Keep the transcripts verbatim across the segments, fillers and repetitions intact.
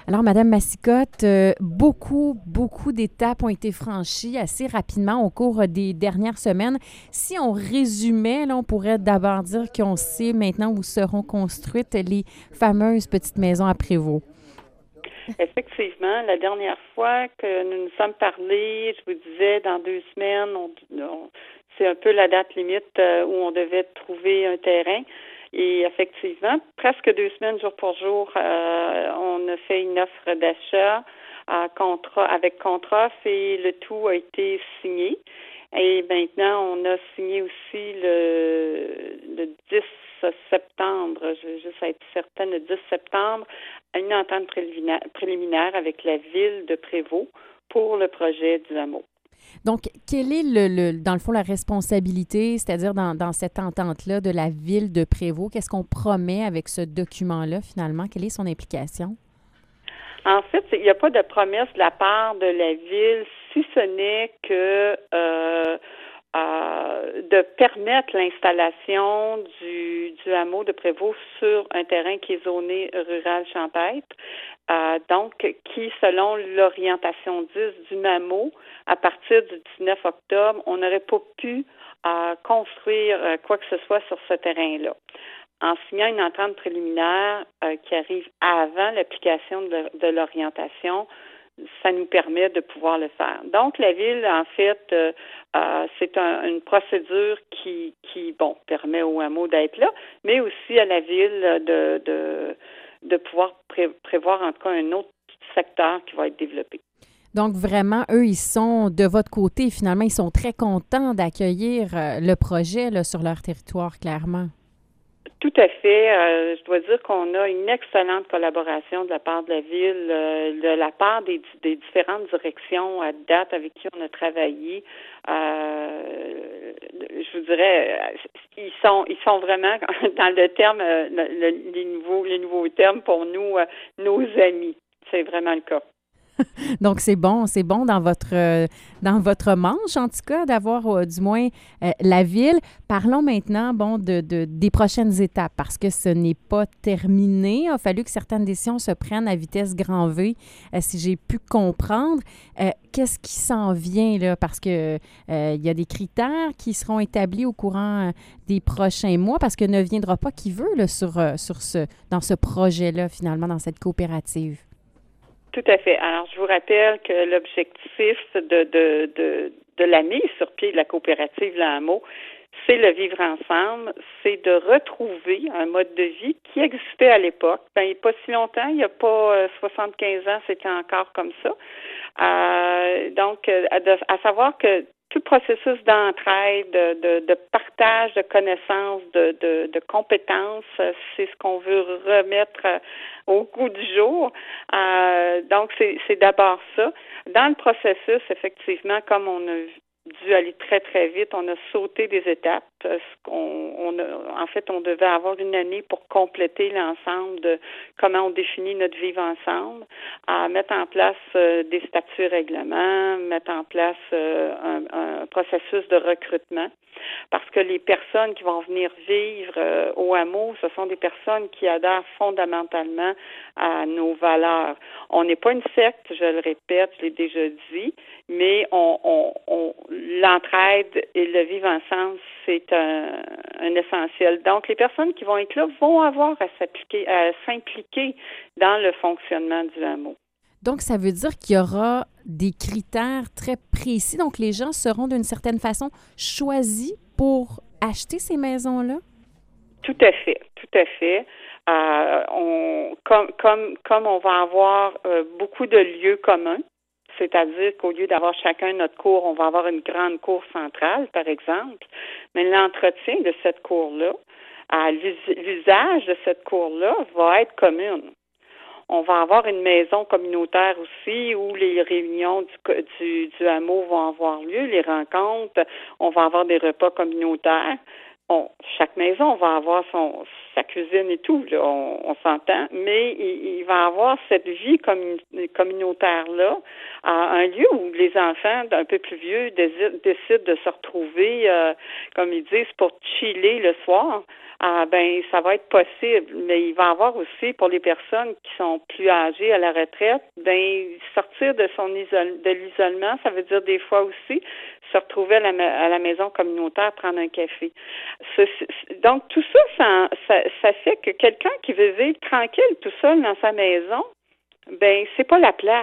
Alors, Madame Massicotte, euh, beaucoup, beaucoup d'étapes ont été franchies assez rapidement au cours des dernières semaines. Si on résumait, là, on pourrait d'abord dire qu'on sait maintenant où seront construites les fameuses petites maisons à Prévost. Effectivement, la dernière fois que nous nous sommes parlé, je vous disais, dans deux semaines, on, on, c'est un peu la date limite euh, où on devait trouver un terrain. Et effectivement, presque deux semaines, jour pour jour, euh, on a fait une offre d'achat à contrat, avec contrat et le tout a été signé. Et maintenant, on a signé aussi le, le dix septembre, je vais juste être certaine, le dix septembre, une entente préliminaire, préliminaire avec la ville de Prévost pour le projet du hameau. Donc, quelle est, le, le, dans le fond, la responsabilité, c'est-à-dire dans, dans cette entente-là de la ville de Prévost? Qu'est-ce qu'on promet avec ce document-là, finalement? Quelle est son implication? En fait, il n'y a pas de promesse de la part de la ville, si ce n'est que euh, euh, de permettre l'installation du, du hameau de Prévost sur un terrain qui est zoné rural champêtre. Euh, donc, qui, selon l'orientation dix du M A M O, à partir du dix-neuf octobre, on n'aurait pas pu euh, construire euh, quoi que ce soit sur ce terrain-là. En signant une entente préliminaire euh, qui arrive avant l'application de, de l'orientation, ça nous permet de pouvoir le faire. Donc, la Ville, en fait, euh, euh, c'est un, une procédure qui, qui, bon, permet au hameau d'être là, mais aussi à la Ville de, de, de pouvoir pré- prévoir, en tout cas, un autre secteur qui va être développé. Donc, vraiment, eux, ils sont de votre côté. Finalement, ils sont très contents d'accueillir euh, le projet là, sur leur territoire, clairement. Tout à fait. Euh, je dois dire qu'on a une excellente collaboration de la part de la Ville, euh, de la part des, des différentes directions à date avec qui on a travaillé. Euh, je vous dirais, ils sont, ils sont vraiment, dans le terme, le, le, les nouveaux, les nouveaux termes pour nous, euh, nos amis. C'est vraiment le cas. Donc, c'est bon, c'est bon dans votre, euh, dans votre manche, en tout cas, d'avoir euh, du moins euh, la ville. Parlons maintenant, bon, de, de, des prochaines étapes, parce que ce n'est pas terminé. Il a fallu que certaines décisions se prennent à vitesse grand V, euh, si j'ai pu comprendre. Euh, qu'est-ce qui s'en vient, là? Parce que euh, il y a des critères qui seront établis au courant euh, des prochains mois, parce que ne viendra pas qui veut, là, sur, euh, sur ce, dans ce projet-là, finalement, dans cette coopérative. Tout à fait. Alors, je vous rappelle que l'objectif de, de, de, de la mise sur pied de la coopérative Le Hameau, c'est le vivre ensemble, c'est de retrouver un mode de vie qui existait à l'époque. Ben, il n'y a pas si longtemps, il n'y a pas euh, soixante-quinze ans, c'était encore comme ça. Euh, donc, à, de, à savoir que tout processus d'entraide, de, de, de partage de connaissances, de, de, de compétences, c'est ce qu'on veut remettre au goût du jour. Euh, donc, c'est, c'est d'abord ça. Dans le processus, effectivement, comme on a dû aller très, très vite, on a sauté des étapes. On, on a, en fait, on devait avoir une année pour compléter l'ensemble de comment on définit notre vivre ensemble, à mettre en place euh, des statuts règlements, mettre en place euh, un, un processus de recrutement. Parce que les personnes qui vont venir vivre euh, au hameau, ce sont des personnes qui adhèrent fondamentalement à nos valeurs. On n'est pas une secte, je le répète, je l'ai déjà dit, mais on, on, on l'entraide et le vivre ensemble, c'est un, un essentiel. Donc, les personnes qui vont être là vont avoir à s'appliquer, à s'impliquer dans le fonctionnement du hameau. Donc, ça veut dire qu'il y aura des critères très précis. Donc, les gens seront d'une certaine façon choisis pour acheter ces maisons-là? Tout à fait, tout à fait. Euh, on, comme, comme, comme on va avoir euh, beaucoup de lieux communs, c'est-à-dire qu'au lieu d'avoir chacun notre cour, on va avoir une grande cour centrale, par exemple, mais l'entretien de cette cour-là, euh, l'usage de cette cour-là va être commune. On va avoir une maison communautaire aussi où les réunions du, du, du hameau vont avoir lieu, les rencontres, on va avoir des repas communautaires. On, chaque maison va avoir son, sa cuisine et tout, là, on, on s'entend, mais il, il va avoir cette vie commun, communautaire-là à un lieu où les enfants un peu plus vieux décident de se retrouver, euh, comme ils disent, pour chiller le soir. ah ben ça va être possible. Mais il va y avoir aussi pour les personnes qui sont plus âgées à la retraite, ben sortir de son isole, de l'isolement, ça veut dire des fois aussi se retrouver à la, à la maison communautaire, prendre un café. Ce, donc tout ça, ça, ça, ça fait que quelqu'un qui veut vivre tranquille tout seul dans sa maison, ben c'est pas la place.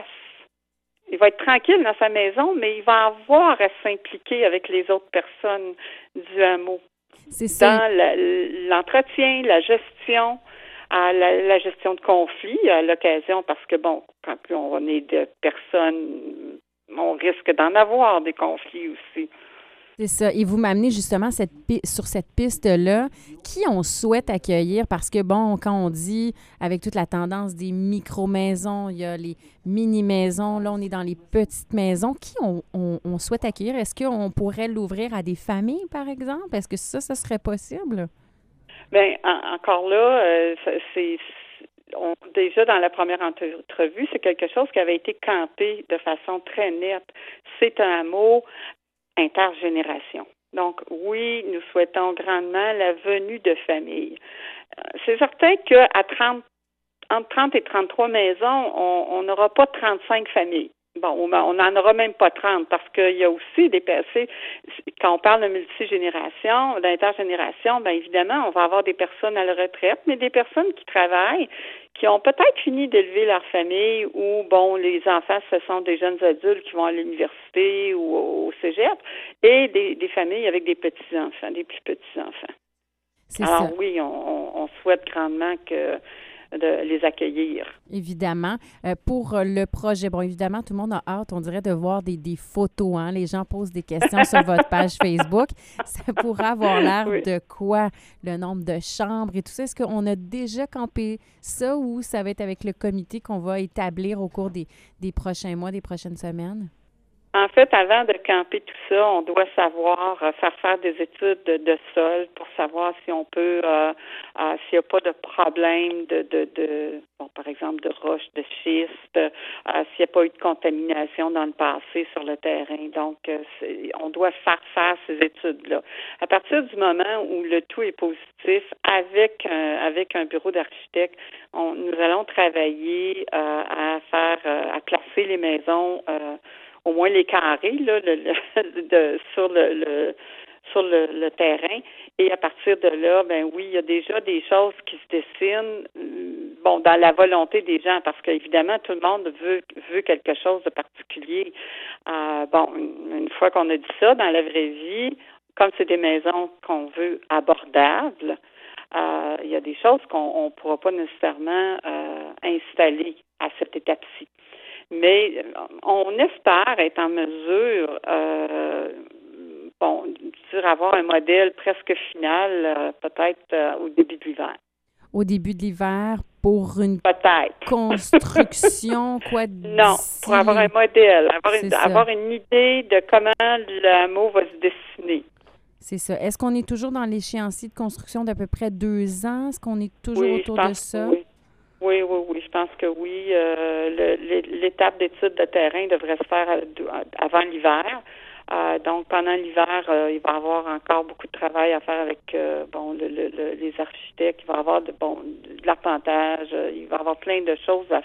Il va être tranquille dans sa maison, mais il va avoir à s'impliquer avec les autres personnes du hameau. C'est ça. Dans la, l'entretien, la gestion, à la, la gestion de conflits à l'occasion, parce que, bon, quand on est de personnes, on risque d'en avoir des conflits aussi. C'est ça. Et vous m'amenez justement cette pi- sur cette piste-là. Qui on souhaite accueillir? Parce que, bon, quand on dit, avec toute la tendance des micro-maisons, il y a les mini-maisons, là, on est dans les petites maisons. Qui on, on, on souhaite accueillir? Est-ce qu'on pourrait l'ouvrir à des familles, par exemple? Est-ce que ça, ça serait possible? Bien, en, encore là, euh, c'est... On, déjà, dans la première entrevue, c'est quelque chose qui avait été campé de façon très nette. C'est un hameau intergénération. Donc, oui, nous souhaitons grandement la venue de familles. C'est certain qu'à trente, entre trente et trente-trois maisons, on n'aura pas trente-cinq familles. Bon, on n'en aura même pas trente parce qu'il y a aussi des personnes, quand on parle de multigénération, d'intergénération, bien évidemment, on va avoir des personnes à la retraite, mais des personnes qui travaillent, qui ont peut-être fini d'élever leur famille ou, bon, les enfants, ce sont des jeunes adultes qui vont à l'université ou au cégep, et des, des familles avec des petits-enfants, des plus petits-enfants. C'est Alors ça. oui, on, on souhaite grandement que de les accueillir. Évidemment. Euh, pour le projet, bon, évidemment, tout le monde a hâte, on dirait, de voir des, des photos. Hein? Les gens posent des questions sur votre page Facebook. Ça pourra avoir l'air oui. de quoi? Le nombre de chambres et tout ça. Est-ce qu'on a déjà campé ça ou ça va être avec le comité qu'on va établir au cours des, des prochains mois, des prochaines semaines? En fait, avant de camper tout ça, on doit savoir euh, faire faire des études de, de sol pour savoir si on peut, euh, euh, s'il n'y a pas de problème de, de, de bon, par exemple, de roches, de schiste, euh, s'il n'y a pas eu de contamination dans le passé sur le terrain. Donc, euh, c'est, on doit faire faire ces études-là. À partir du moment où le tout est positif, avec un, avec un bureau d'architecte, on, nous allons travailler euh, à faire, euh, à placer les maisons. Euh, au moins les carrés là, le, le, de, sur le, le sur le, le terrain. Et à partir de là, ben oui, il y a déjà des choses qui se dessinent, bon, dans la volonté des gens, parce qu'évidemment, tout le monde veut veut quelque chose de particulier. Euh, bon, une, une fois qu'on a dit ça, dans la vraie vie, comme c'est des maisons qu'on veut abordables, euh, il y a des choses qu'on ne pourra pas nécessairement euh, installer à cette étape-ci. Mais on espère être en mesure, euh, bon, dire avoir un modèle presque final, euh, peut-être euh, au début de l'hiver. Au début de l'hiver, pour une peut-être. construction, quoi? Non, pour avoir un modèle, avoir une, avoir une idée de comment le hameau va se dessiner. C'est ça. Est-ce qu'on est toujours dans l'échéancier de construction d'à peu près deux ans? Est-ce qu'on est toujours oui, autour je pense de ça? Oui. Oui, oui, oui, je pense que oui. Euh, le, l'étape d'étude de terrain devrait se faire avant l'hiver. Euh, donc, pendant l'hiver, euh, il va y avoir encore beaucoup de travail à faire avec euh, bon le, le, le, les architectes. Il va y avoir de, bon, de l'arpentage. Euh, il va y avoir plein de choses à,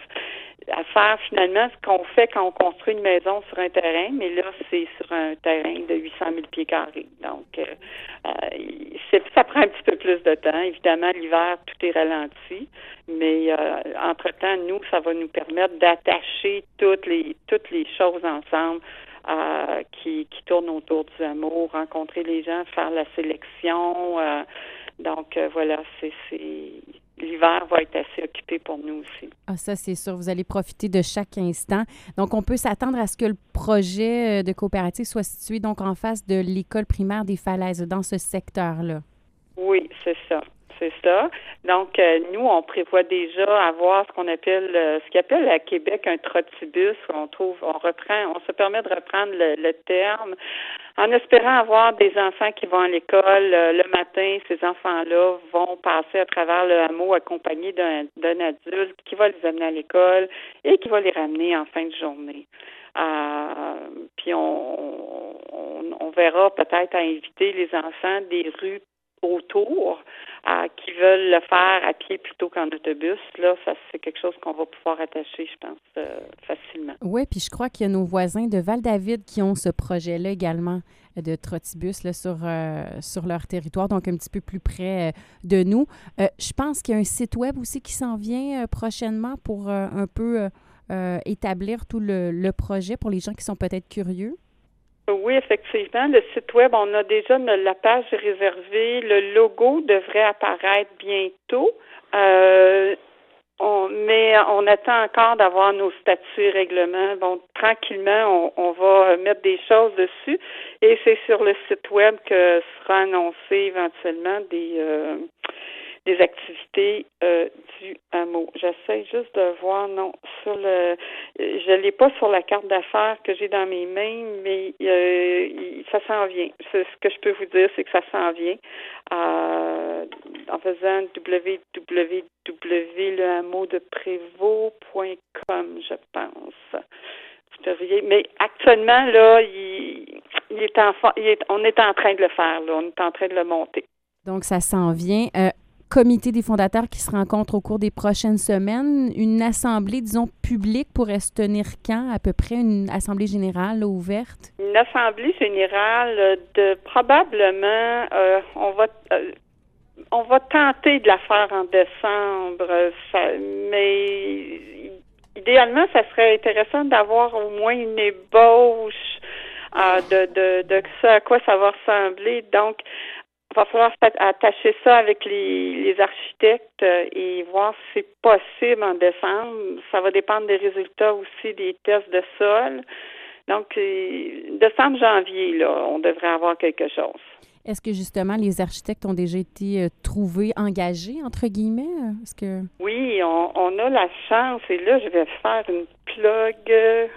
à faire. Finalement, ce qu'on fait quand on construit une maison sur un terrain, mais là, c'est sur un terrain de huit cent mille pieds carrés. Donc, euh, euh, c'est, ça prend un petit peu plus de temps. Évidemment, l'hiver, tout est ralenti. Mais euh, entre-temps, nous, ça va nous permettre d'attacher toutes les toutes les choses ensemble euh, qui, qui tournent autour du hameau, rencontrer les gens, faire la sélection. Euh, donc, euh, voilà, c'est, c'est l'hiver va être assez occupé pour nous aussi. Ah, ça, c'est sûr. Vous allez profiter de chaque instant. Donc, on peut s'attendre à ce que le projet de coopérative soit situé donc en face de l'école primaire des Falaises, dans ce secteur-là. Oui, c'est ça. C'est ça. Donc, euh, nous, on prévoit déjà avoir ce qu'on appelle, euh, ce qu'appelle à Québec un trottibus. On trouve, on reprend, on se permet de reprendre le, le terme, en espérant avoir des enfants qui vont à l'école euh, le matin. Ces enfants-là vont passer à travers le hameau accompagnés d'un, d'un adulte qui va les amener à l'école et qui va les ramener en fin de journée. Euh, puis on, on, on verra peut-être à inviter les enfants des rues autour euh, qui veulent le faire à pied plutôt qu'en autobus, là, ça c'est quelque chose qu'on va pouvoir attacher, je pense, euh, facilement. Oui, puis je crois qu'il y a nos voisins de Val-David qui ont ce projet-là également de Trottibus là, sur, euh, sur leur territoire, donc un petit peu plus près euh, de nous. Euh, je pense qu'il y a un site web aussi qui s'en vient euh, prochainement pour euh, un peu euh, euh, établir tout le, le projet pour les gens qui sont peut-être curieux. Oui, effectivement. Le site web, on a déjà la page réservée. Le logo devrait apparaître bientôt. Euh, on, mais on attend encore d'avoir nos statuts et règlements. Bon, tranquillement, on, on va mettre des choses dessus. Et c'est sur le site web que sera annoncé éventuellement des... Euh, des activités euh, du hameau. J'essaie juste de voir, non, sur le, je l'ai pas sur la carte d'affaires que j'ai dans mes mains, mais euh, ça s'en vient. Ce que je peux vous dire, c'est que ça s'en vient euh, en faisant w w w point le hameau de prévost point com, je pense. Vous devriez, mais actuellement, là, il, il est en, il est, on est en train de le faire, là, on est en train de le monter. Donc, ça s'en vient. Euh, comité des fondateurs qui se rencontre au cours des prochaines semaines. Une assemblée, disons, publique pourrait se tenir quand, à peu près, une assemblée générale là, ouverte? Une assemblée générale de probablement, euh, on va euh, on va tenter de la faire en décembre, ça, mais idéalement, ça serait intéressant d'avoir au moins une ébauche euh, de, de, de ce à quoi ça va ressembler. Donc, il va falloir attacher ça avec les, les architectes et voir si c'est possible en décembre. Ça va dépendre des résultats aussi des tests de sol. Donc, décembre, janvier, là, on devrait avoir quelque chose. Est-ce que justement les architectes ont déjà été euh, trouvés, engagés, entre guillemets? Est-ce que... Oui, on, on a la chance, et là, je vais faire une plug.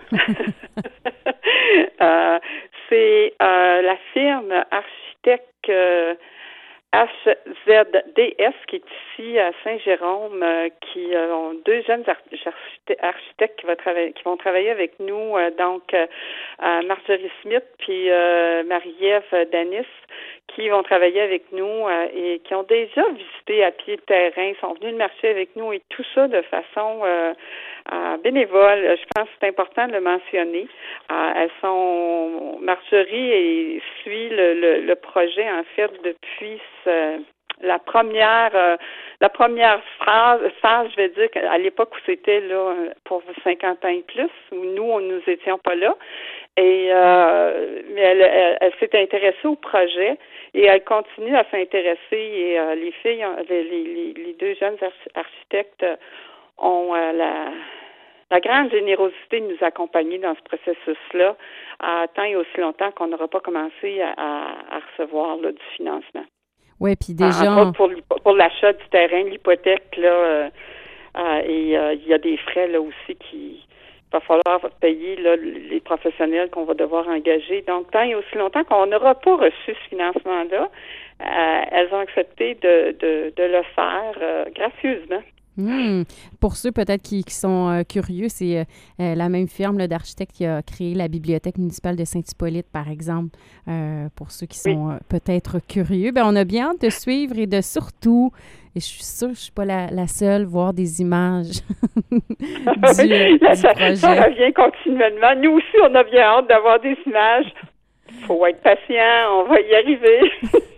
euh, c'est euh, la firme architecte euh, H Z D S qui est ici à Saint-Jérôme, euh, qui euh, ont deux jeunes architectes, architectes qui, va travailler, qui vont travailler avec nous, euh, donc euh, Marjorie Smith puis euh, Marie-Ève Danis, qui vont travailler avec nous euh, et qui ont déjà visité à pied le terrain, sont venus de marcher avec nous et tout ça de façon euh, euh, bénévole. Je pense que c'est important de le mentionner. Euh, elles sont Marjorie et suit le, le, le projet en fait depuis ce, la première euh, la première phase, phase, je vais dire, à l'époque où c'était là pour cinquante ans et plus, où nous, nous étions pas là. Et euh, mais elle, elle, elle s'est intéressée au projet et elle continue à s'intéresser. Et euh, les filles, les, les, les deux jeunes architectes ont euh, la, la grande générosité de nous accompagner dans ce processus-là, à tant et aussi longtemps qu'on n'aura pas commencé à, à, à recevoir là, du financement. Oui, puis déjà... En, en pour, pour l'achat du terrain, l'hypothèque, là, euh, euh, et euh, il y a des frais là aussi qui... Il va falloir payer là, les professionnels qu'on va devoir engager. Donc, tant et aussi longtemps qu'on n'aura pas reçu ce financement-là, euh, elles ont accepté de, de, de le faire euh, gracieusement. Mmh. Pour ceux peut-être qui, qui sont euh, curieux, c'est euh, la même firme là, d'architectes qui a créé la bibliothèque municipale de Saint-Hippolyte, par exemple. Euh, pour ceux qui sont oui. euh, peut-être curieux, bien, on a bien hâte de suivre et de surtout, et je suis sûre que je ne suis pas la, la seule, voir des images du, euh, Là, du ça, projet. Ça revient continuellement. Nous aussi, on a bien hâte d'avoir des images. Il faut être patient, on va y arriver.